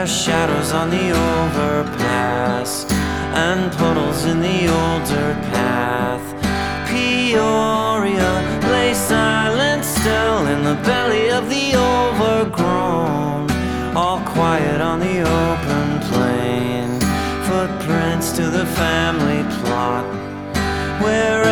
shadows on the overpass and puddles in the old dirt path. Peoria lay silent still in the belly of the overgrown, all quiet on the open plain. Footprints to the family plot, where